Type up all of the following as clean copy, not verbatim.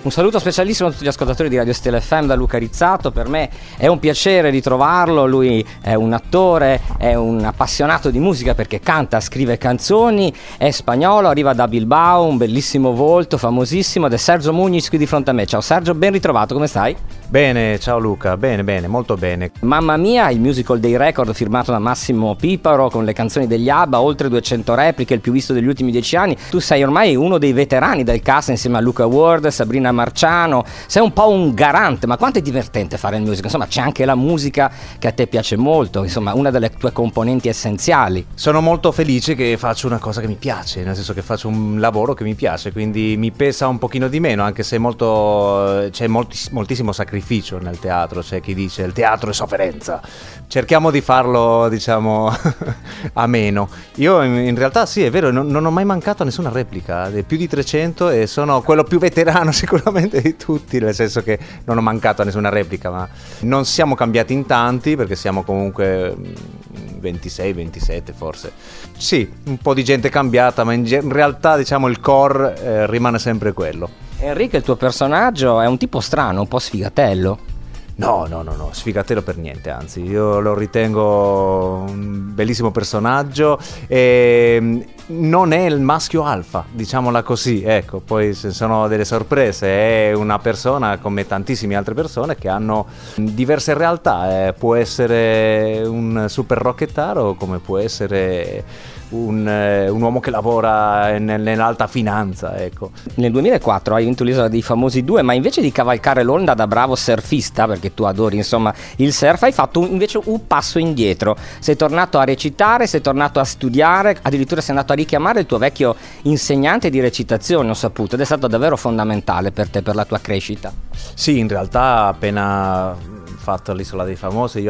Un saluto specialissimo a tutti gli ascoltatori di Radio Stella FM da Luca Rizzato. Per me è un piacere ritrovarlo. Lui è un attore, è un appassionato di musica perché canta, scrive canzoni, è spagnolo, arriva da Bilbao, un bellissimo volto, famosissimo, ed è Sergio Muñiz qui di fronte a me. Ciao Sergio, ben ritrovato, come stai? Bene, ciao Luca, bene, molto bene. Mamma Mia, il musical dei record firmato da Massimo Piparo con le canzoni degli ABBA, oltre 200 repliche, il più visto degli ultimi 10 anni. Tu sei ormai uno dei veterani del cast insieme a Luca Ward, Sabrina Marciano, sei un po' un garante, ma quanto è divertente fare il musical? Insomma, c'è anche la musica che a te piace molto, insomma, una delle tue componenti essenziali. Sono molto felice che faccio una cosa che mi piace, nel senso che faccio un lavoro che mi piace, quindi mi pesa un pochino di meno, anche se c'è moltissimo sacrificio nel teatro. C'è chi dice il teatro è sofferenza, cerchiamo di farlo, diciamo, a meno. Io in realtà sì, è vero, non ho mai mancato a nessuna replica, più di 300, e sono quello più veterano sicuramente di tutti, nel senso che non ho mancato a nessuna replica, ma non siamo cambiati in tanti perché siamo comunque 26, 27 forse. Sì, un po' di gente è cambiata, ma in realtà, diciamo, il core rimane sempre quello. Enrico, il tuo personaggio è un tipo strano, un po' sfigatello. No, sfigatello per niente, anzi, io lo ritengo un bellissimo personaggio e non è il maschio alfa, diciamola così, ecco, poi se sono delle sorprese, è una persona come tantissime altre persone che hanno diverse realtà, può essere un super rockettaro come può essere un uomo che lavora nell'alta finanza, ecco. Nel 2004 hai vinto l'Isola dei Famosi 2, ma invece di cavalcare l'onda da bravo surfista, perché tu adori insomma il surf, hai fatto invece un passo indietro. Sei tornato a recitare, sei tornato a studiare, addirittura sei andato a richiamare il tuo vecchio insegnante di recitazione, ho saputo, ed è stato davvero fondamentale per te, per la tua crescita. Sì, in realtà appena fatto l'Isola dei Famosi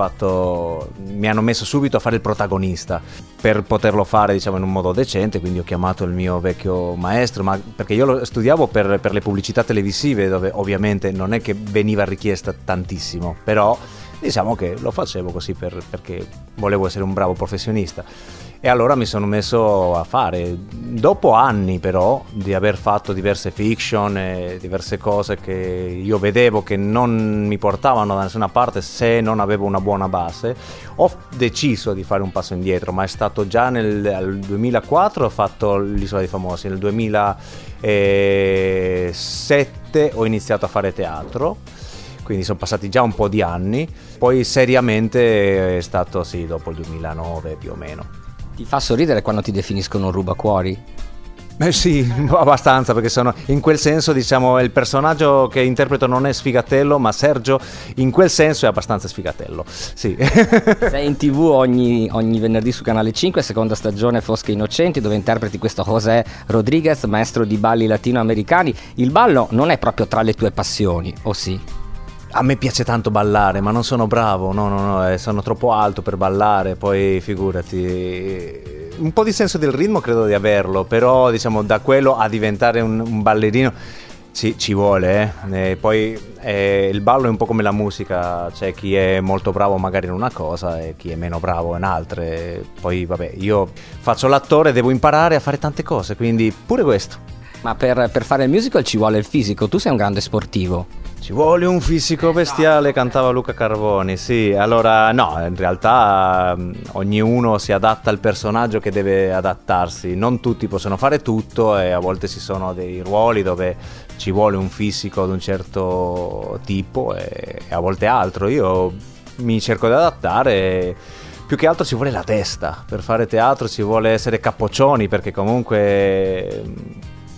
mi hanno messo subito a fare il protagonista per poterlo fare, diciamo, in un modo decente, quindi ho chiamato il mio vecchio maestro, ma perché io lo studiavo per le pubblicità televisive, dove ovviamente non è che veniva richiesta tantissimo, però diciamo che lo facevo così perché volevo essere un bravo professionista. E allora mi sono messo a fare, dopo anni però di aver fatto diverse fiction e diverse cose che io vedevo che non mi portavano da nessuna parte se non avevo una buona base, ho deciso di fare un passo indietro, ma è stato già nel 2004 ho fatto l'Isola dei Famosi, nel 2007 ho iniziato a fare teatro, quindi sono passati già un po' di anni, poi seriamente è stato sì dopo il 2009 più o meno. Ti fa sorridere quando ti definiscono un rubacuori? Sì, abbastanza, perché sono in quel senso, diciamo, il personaggio che interpreto non è sfigatello, ma Sergio in quel senso è abbastanza sfigatello, sì. Sei in TV ogni venerdì su Canale 5, seconda stagione Fosche Innocenti, dove interpreti questo José Rodriguez, maestro di balli latinoamericani. Il ballo non è proprio tra le tue passioni, o sì? A me piace tanto ballare, ma non sono bravo, no, sono troppo alto per ballare, poi figurati. Un po' di senso del ritmo credo di averlo, però diciamo da quello a diventare un ballerino ci vuole, E poi il ballo è un po' come la musica, c'è chi è molto bravo magari in una cosa e chi è meno bravo in altre. Poi vabbè, io faccio l'attore, devo imparare a fare tante cose, quindi pure questo. Ma per fare il musical ci vuole il fisico, tu sei un grande sportivo. Ci vuole un fisico bestiale, cantava Luca Carboni, sì. Allora no, in realtà ognuno si adatta al personaggio che deve adattarsi, non tutti possono fare tutto e a volte ci sono dei ruoli dove ci vuole un fisico di un certo tipo e a volte altro. Io mi cerco di adattare, più che altro ci vuole la testa, per fare teatro ci vuole essere capoccioni, perché comunque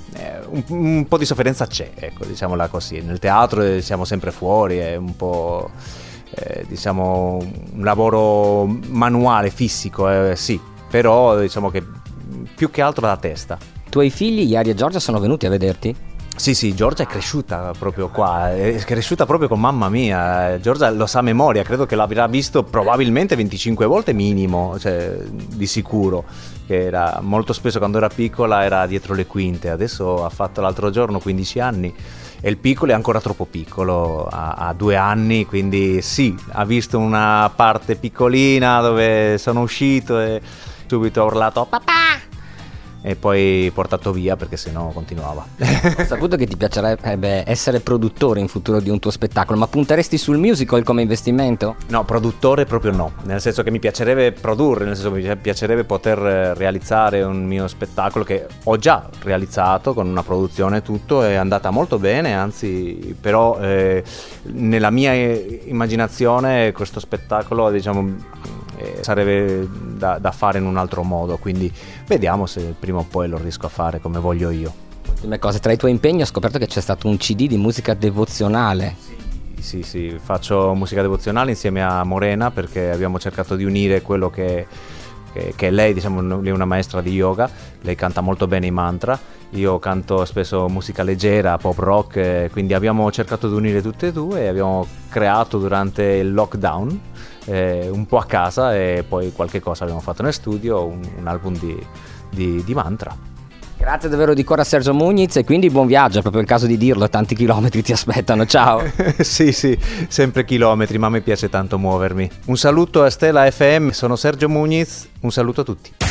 un po' di sofferenza c'è, ecco, diciamola così. Nel teatro siamo sempre fuori, è un po' diciamo un lavoro manuale, fisico, sì, però diciamo che più che altro la testa. I tuoi figli, Iari e Giorgia, sono venuti a vederti? Sì, Giorgia è cresciuta proprio qua, è cresciuta proprio con mamma mia. Giorgia lo sa a memoria, credo che l'avrà visto probabilmente 25 volte minimo, cioè di sicuro, che era molto spesso quando era piccola era dietro le quinte. Adesso ha fatto l'altro giorno 15 anni e il piccolo è ancora troppo piccolo, ha 2 anni, quindi sì, ha visto una parte piccolina dove sono uscito e subito ha urlato papà. e poi portato via perché sennò continuava. Ho saputo che ti piacerebbe essere produttore in futuro di un tuo spettacolo, ma punteresti sul musical come investimento? No, produttore proprio no, nel senso che mi piacerebbe produrre, nel senso che mi piacerebbe poter realizzare un mio spettacolo che ho già realizzato con una produzione e tutto, è andata molto bene, anzi però nella mia immaginazione questo spettacolo sarebbe da fare in un altro modo, quindi vediamo se prima o poi lo riesco a fare come voglio io. Ultime cose, tra i tuoi impegni ho scoperto che c'è stato un CD di musica devozionale. Sì, faccio musica devozionale insieme a Morena perché abbiamo cercato di unire quello che lei, lei è una maestra di yoga, lei canta molto bene i mantra, io canto spesso musica leggera, pop rock, quindi abbiamo cercato di unire tutte e due e abbiamo creato durante il lockdown un po' a casa e poi qualche cosa abbiamo fatto nel studio, un album di mantra. Grazie davvero di cuore a Sergio Muniz e quindi buon viaggio, è proprio il caso di dirlo, tanti chilometri ti aspettano, ciao. Sì, sempre chilometri, ma a me piace tanto muovermi. Un saluto a Stella FM, sono Sergio Muniz, un saluto a tutti.